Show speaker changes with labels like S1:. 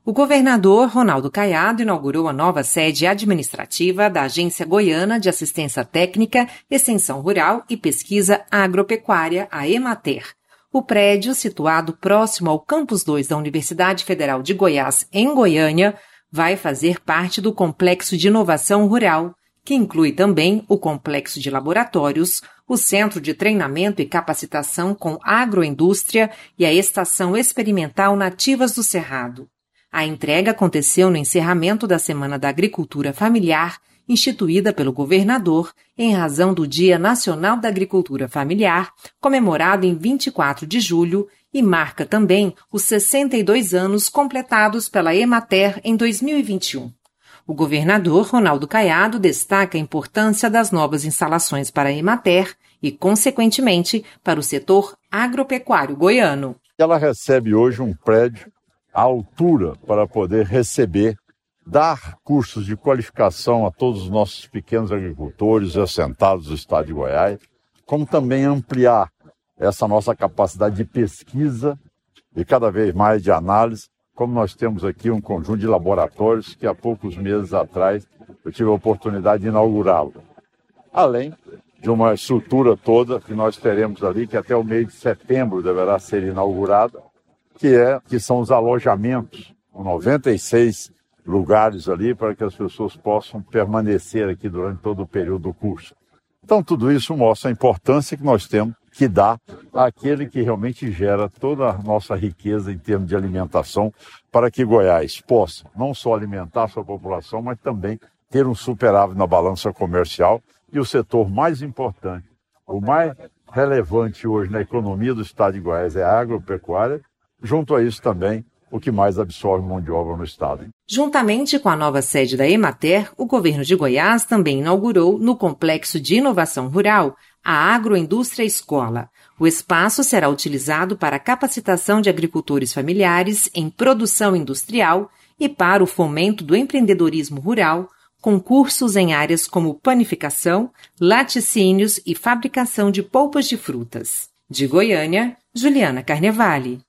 S1: O governador Ronaldo Caiado inaugurou a nova sede administrativa da Agência Goiana de Assistência Técnica, Extensão Rural e Pesquisa Agropecuária, a EMATER. O prédio, situado próximo ao Campus 2 da Universidade Federal de Goiás, em Goiânia, vai fazer parte do Complexo de Inovação Rural, que inclui também o Complexo de Laboratórios, o Centro de Treinamento e Capacitação com Agroindústria e a Estação Experimental Nativas do Cerrado. A entrega aconteceu no encerramento da Semana da Agricultura Familiar, instituída pelo governador em razão do Dia Nacional da Agricultura Familiar, comemorado em 24 de julho, e marca também os 62 anos completados pela EMATER em 2021. O governador Ronaldo Caiado destaca a importância das novas instalações para a EMATER e, consequentemente, para o setor agropecuário goiano.
S2: Ela recebe hoje um prédio à altura para poder receber, dar cursos de qualificação a todos os nossos pequenos agricultores assentados do estado de Goiás, como também ampliar essa nossa capacidade de pesquisa e cada vez mais de análise, como nós temos aqui um conjunto de laboratórios que há poucos meses atrás eu tive a oportunidade de inaugurá-lo. Além de uma estrutura toda que nós teremos ali, que até o mês de setembro deverá ser inaugurada, que são os alojamentos, com 96 lugares ali para que as pessoas possam permanecer aqui durante todo o período do curso. Então tudo isso mostra a importância que nós temos que dar àquele que realmente gera toda a nossa riqueza em termos de alimentação para que Goiás possa não só alimentar a sua população, mas também ter um superávit na balança comercial. E o setor mais importante, o mais relevante hoje na economia do estado de Goiás é a agropecuária, junto a isso também o que mais absorve mão de obra no estado.
S1: Juntamente com a nova sede da EMATER, o governo de Goiás também inaugurou no Complexo de Inovação Rural a Agroindústria Escola. O espaço será utilizado para a capacitação de agricultores familiares em produção industrial e para o fomento do empreendedorismo rural, com cursos em áreas como panificação, laticínios e fabricação de polpas de frutas. De Goiânia, Juliana Carnevale.